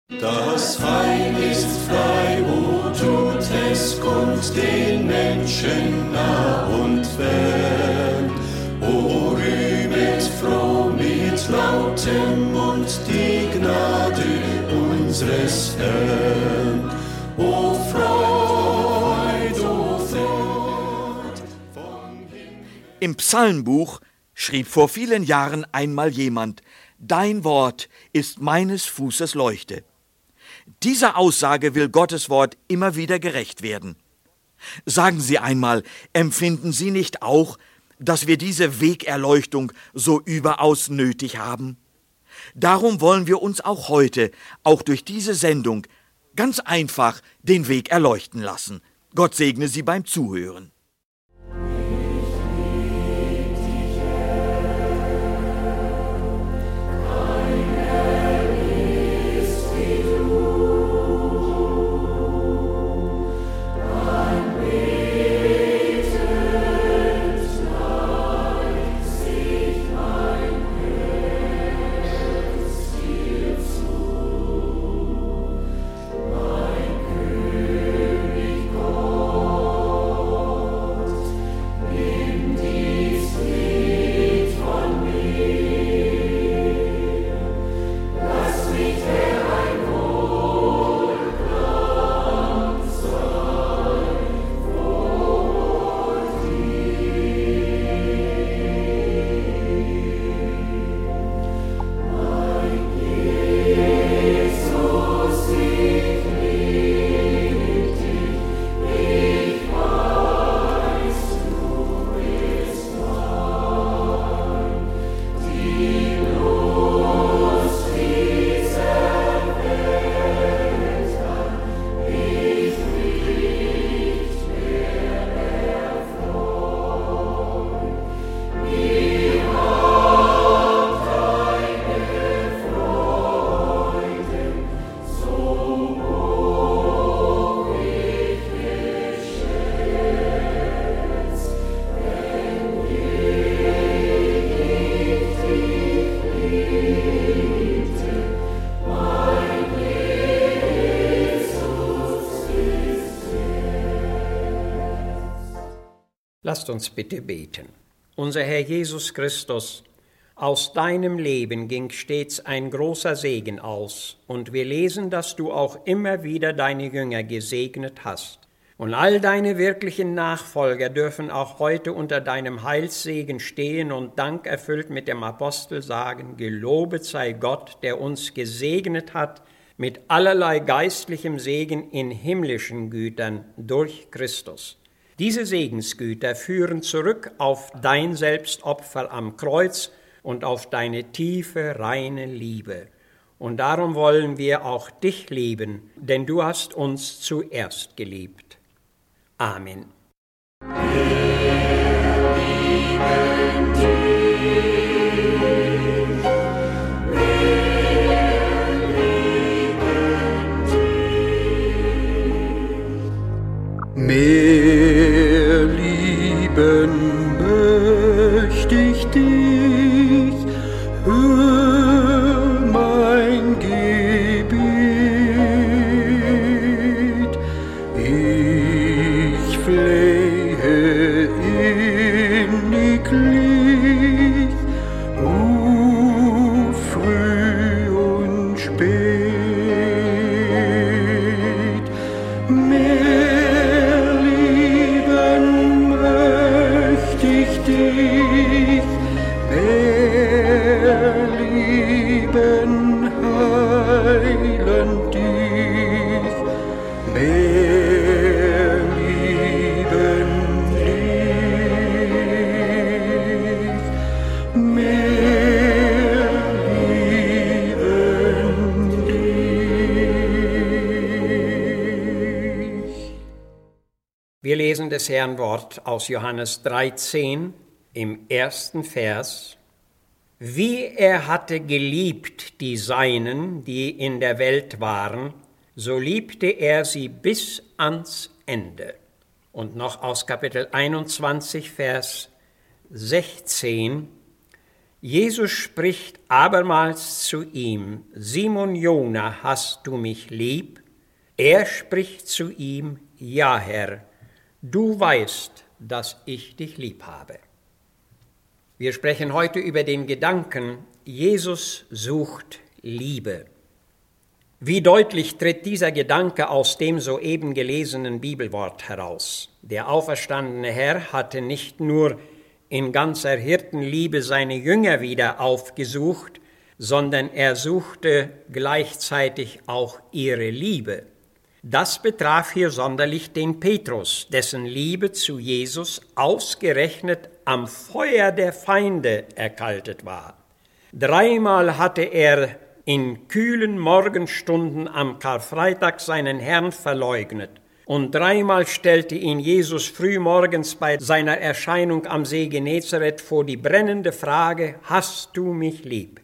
Das Heil ist frei, o tut es kund den Menschen nah und fern. O rühmet froh mit lautem Mund die Gnade unseres Herrn. O Freud, vom Himmel. Im Psalmbuch schrieb vor vielen Jahren einmal jemand: Dein Wort ist meines Fußes Leuchte. Dieser Aussage will Gottes Wort immer wieder gerecht werden. Sagen Sie einmal, empfinden Sie nicht auch, dass wir diese Wegerleuchtung so überaus nötig haben? Darum wollen wir uns auch heute, auch durch diese Sendung, ganz einfach den Weg erleuchten lassen. Gott segne Sie beim Zuhören. Lasst uns bitte beten. Unser Herr Jesus Christus, aus deinem Leben ging stets ein großer Segen aus, und wir lesen, dass du auch immer wieder deine Jünger gesegnet hast. Und all deine wirklichen Nachfolger dürfen auch heute unter deinem Heilssegen stehen und dankerfüllt mit dem Apostel sagen: Gelobet sei Gott, der uns gesegnet hat mit allerlei geistlichem Segen in himmlischen Gütern durch Christus. Diese Segensgüter führen zurück auf dein Selbstopfer am Kreuz und auf deine tiefe, reine Liebe. Und darum wollen wir auch dich lieben, denn du hast uns zuerst geliebt. Amen. Mehr lieben möchte ich dich, hör mein Gebet. Ich flehe inniglich, früh und spät. Wir lesen des Herrn Wort aus Johannes 13 im 1. Vers. Wie er hatte geliebt die Seinen, die in der Welt waren, so liebte er sie bis ans Ende. Und noch aus Kapitel 21, Vers 16. Jesus spricht abermals zu ihm: Simon Jona, hast du mich lieb? Er spricht zu ihm: Ja, Herr, du weißt, dass ich dich lieb habe. Wir sprechen heute über den Gedanken, Jesus sucht Liebe. Wie deutlich tritt dieser Gedanke aus dem soeben gelesenen Bibelwort heraus. Der auferstandene Herr hatte nicht nur in ganzer Hirtenliebe seine Jünger wieder aufgesucht, sondern er suchte gleichzeitig auch ihre Liebe. Das betraf hier sonderlich den Petrus, dessen Liebe zu Jesus ausgerechnet am Feuer der Feinde erkaltet war. 3-mal hatte er in kühlen Morgenstunden am Karfreitag seinen Herrn verleugnet. Und 3-mal stellte ihn Jesus frühmorgens bei seiner Erscheinung am See Genezareth vor die brennende Frage: Hast du mich lieb?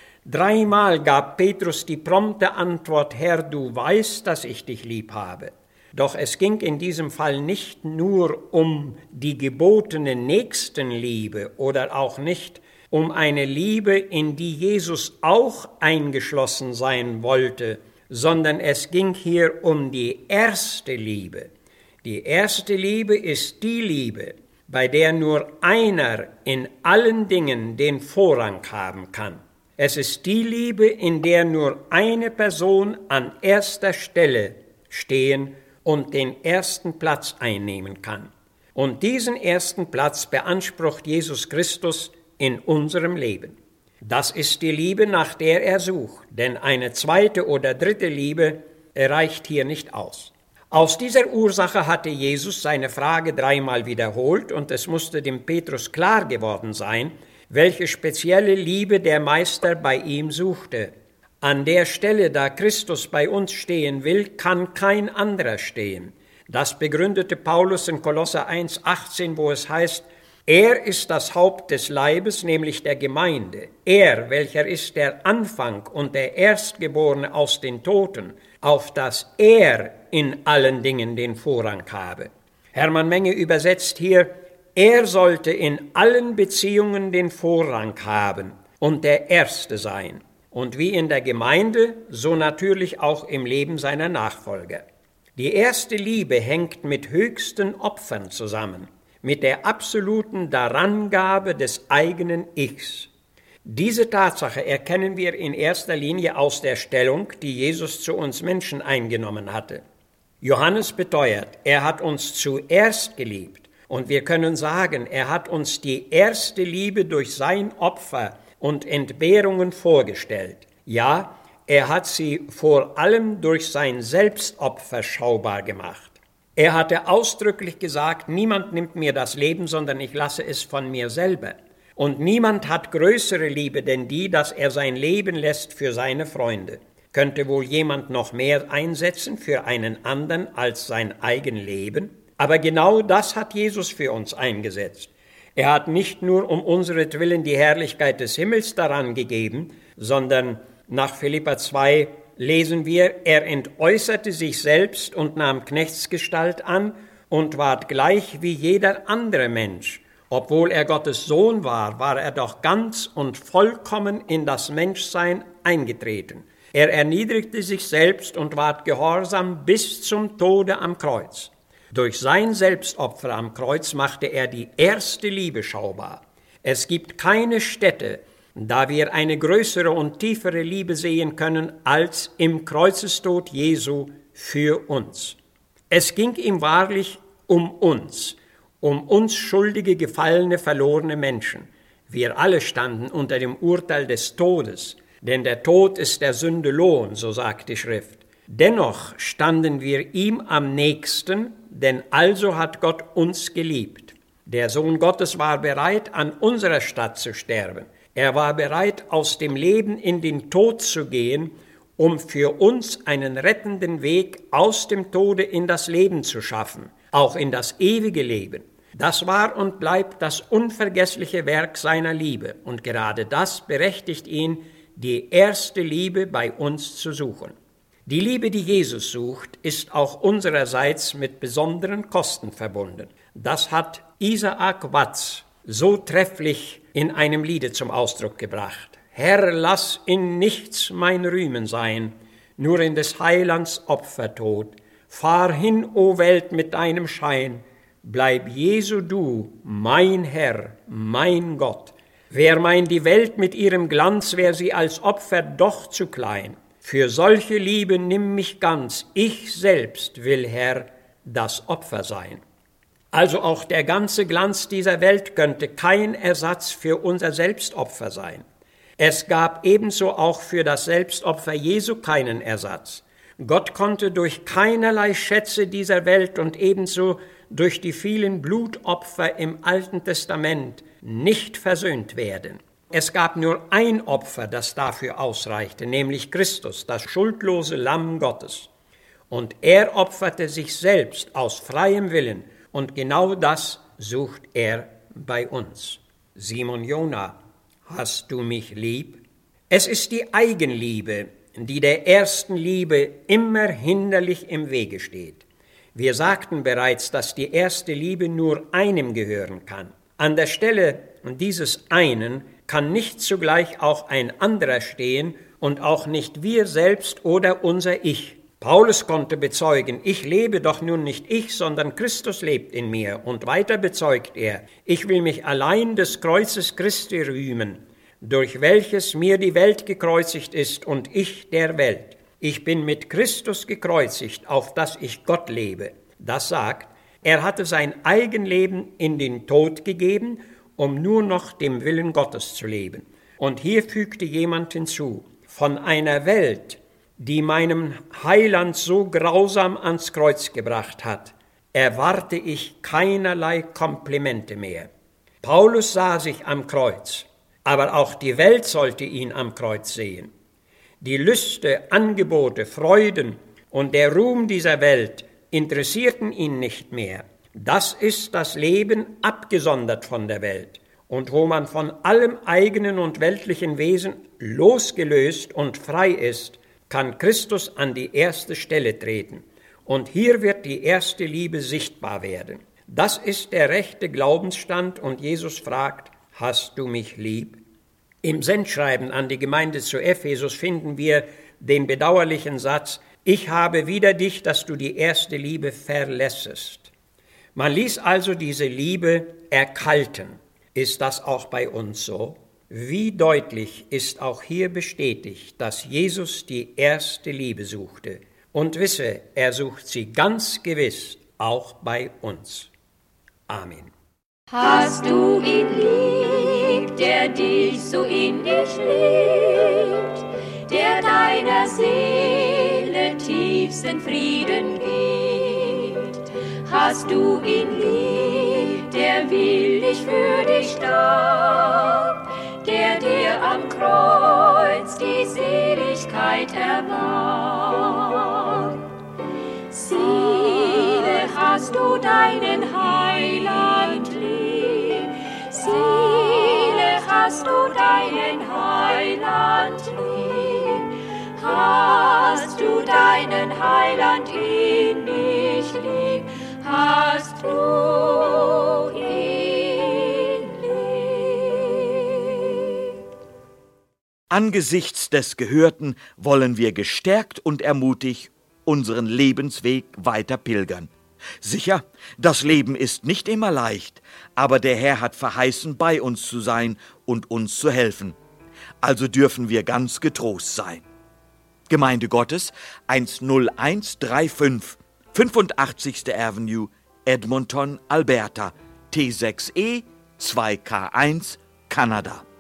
3-mal gab Petrus die prompte Antwort: Herr, du weißt, dass ich dich lieb habe. Doch es ging in diesem Fall nicht nur um die gebotene Nächstenliebe oder auch nicht um eine Liebe, in die Jesus auch eingeschlossen sein wollte, sondern es ging hier um die erste Liebe. Die erste Liebe ist die Liebe, bei der nur einer in allen Dingen den Vorrang haben kann. Es ist die Liebe, in der nur eine Person an erster Stelle stehen und den ersten Platz einnehmen kann. Und diesen ersten Platz beansprucht Jesus Christus in unserem Leben. Das ist die Liebe, nach der er sucht, denn eine zweite oder dritte Liebe reicht hier nicht aus. Aus dieser Ursache hatte Jesus seine Frage 3-mal wiederholt und es musste dem Petrus klar geworden sein, welche spezielle Liebe der Meister bei ihm suchte. An der Stelle, da Christus bei uns stehen will, kann kein anderer stehen. Das begründete Paulus in Kolosser 1,18, wo es heißt: Er ist das Haupt des Leibes, nämlich der Gemeinde. Er, welcher ist der Anfang und der Erstgeborene aus den Toten, auf dass er in allen Dingen den Vorrang habe. Hermann Menge übersetzt hier: Er sollte in allen Beziehungen den Vorrang haben und der Erste sein. Und wie in der Gemeinde, so natürlich auch im Leben seiner Nachfolger. Die erste Liebe hängt mit höchsten Opfern zusammen, mit der absoluten Darangabe des eigenen Ichs. Diese Tatsache erkennen wir in erster Linie aus der Stellung, die Jesus zu uns Menschen eingenommen hatte. Johannes beteuert, er hat uns zuerst geliebt. Und wir können sagen, er hat uns die erste Liebe durch sein Opfer und Entbehrungen vorgestellt. Ja, er hat sie vor allem durch sein Selbstopfer schaubar gemacht. Er hatte ausdrücklich gesagt: Niemand nimmt mir das Leben, sondern ich lasse es von mir selber. Und niemand hat größere Liebe denn die, dass er sein Leben lässt für seine Freunde. Könnte wohl jemand noch mehr einsetzen für einen anderen als sein eigen Leben? Aber genau das hat Jesus für uns eingesetzt. Er hat nicht nur um unseretwillen die Herrlichkeit des Himmels daran gegeben, sondern nach Philipper 2 lesen wir: Er entäußerte sich selbst und nahm Knechtsgestalt an und ward gleich wie jeder andere Mensch. Obwohl er Gottes Sohn war, war er doch ganz und vollkommen in das Menschsein eingetreten. Er erniedrigte sich selbst und ward gehorsam bis zum Tode am Kreuz. Durch sein Selbstopfer am Kreuz machte er die erste Liebe schaubar. Es gibt keine Stätte, da wir eine größere und tiefere Liebe sehen können, als im Kreuzestod Jesu für uns. Es ging ihm wahrlich um uns schuldige, gefallene, verlorene Menschen. Wir alle standen unter dem Urteil des Todes, denn der Tod ist der Sünde Lohn, so sagt die Schrift. Dennoch standen wir ihm am nächsten, denn also hat Gott uns geliebt. Der Sohn Gottes war bereit, an unserer Stadt zu sterben. Er war bereit, aus dem Leben in den Tod zu gehen, um für uns einen rettenden Weg aus dem Tode in das Leben zu schaffen, auch in das ewige Leben. Das war und bleibt das unvergessliche Werk seiner Liebe, und gerade das berechtigt ihn, die erste Liebe bei uns zu suchen. Die Liebe, die Jesus sucht, ist auch unsererseits mit besonderen Kosten verbunden. Das hat Isaac Watts so trefflich in einem Liede zum Ausdruck gebracht. Herr, lass in nichts mein Rühmen sein, nur in des Heilands Opfertod. Fahr hin, o Welt, mit deinem Schein, bleib Jesu du, mein Herr, mein Gott. Wer meint die Welt mit ihrem Glanz, wär sie als Opfer doch zu klein. Für solche Liebe nimm mich ganz, ich selbst will, Herr, das Opfer sein. Also auch der ganze Glanz dieser Welt könnte kein Ersatz für unser Selbstopfer sein. Es gab ebenso auch für das Selbstopfer Jesu keinen Ersatz. Gott konnte durch keinerlei Schätze dieser Welt und ebenso durch die vielen Blutopfer im Alten Testament nicht versöhnt werden. Es gab nur ein Opfer, das dafür ausreichte, nämlich Christus, das schuldlose Lamm Gottes. Und er opferte sich selbst aus freiem Willen, und genau das sucht er bei uns. Simon Jona, hast du mich lieb? Es ist die Eigenliebe, die der ersten Liebe immer hinderlich im Wege steht. Wir sagten bereits, dass die erste Liebe nur einem gehören kann. An der Stelle dieses einen kann nicht zugleich auch ein anderer stehen und auch nicht wir selbst oder unser Ich. Paulus konnte bezeugen, ich lebe doch nun nicht ich, sondern Christus lebt in mir. Und weiter bezeugt er, ich will mich allein des Kreuzes Christi rühmen, durch welches mir die Welt gekreuzigt ist und ich der Welt. Ich bin mit Christus gekreuzigt, auf dass ich Gott lebe. Das sagt, er hatte sein Eigenleben in den Tod gegeben, um nur noch dem Willen Gottes zu leben. Und hier fügte jemand hinzu, von einer Welt, die meinem Heiland so grausam ans Kreuz gebracht hat, erwarte ich keinerlei Komplimente mehr. Paulus sah sich am Kreuz, aber auch die Welt sollte ihn am Kreuz sehen. Die Lüste, Angebote, Freuden und der Ruhm dieser Welt interessierten ihn nicht mehr. Das ist das Leben abgesondert von der Welt. Und wo man von allem eigenen und weltlichen Wesen losgelöst und frei ist, kann Christus an die erste Stelle treten. Und hier wird die erste Liebe sichtbar werden. Das ist der rechte Glaubensstand und Jesus fragt, hast du mich lieb? Im Sendschreiben an die Gemeinde zu Ephesus finden wir den bedauerlichen Satz, ich habe wider dich, dass du die erste Liebe verlässest. Man ließ also diese Liebe erkalten. Ist das auch bei uns so? Wie deutlich ist auch hier bestätigt, dass Jesus die erste Liebe suchte. Und wisse, er sucht sie ganz gewiss auch bei uns. Amen. Hast du ihn lieb, der dich so in dich liebt, der deiner Seele tiefsten Frieden gibt? Hast du ihn lieb, der willig für dich starb, der dir am Kreuz die Seligkeit erwarb? Seele, hast du deinen Heiland lieb? Seele, hast du deinen Heiland lieb? Hast du deinen Heiland innig lieb? Hast du ihn lieb? Angesichts des Gehörten wollen wir gestärkt und ermutigt unseren Lebensweg weiter pilgern. Sicher, das Leben ist nicht immer leicht, aber der Herr hat verheißen, bei uns zu sein und uns zu helfen. Also dürfen wir ganz getrost sein. Gemeinde Gottes 10135, 85. Avenue, Edmonton, Alberta, T6E 2K1, Kanada.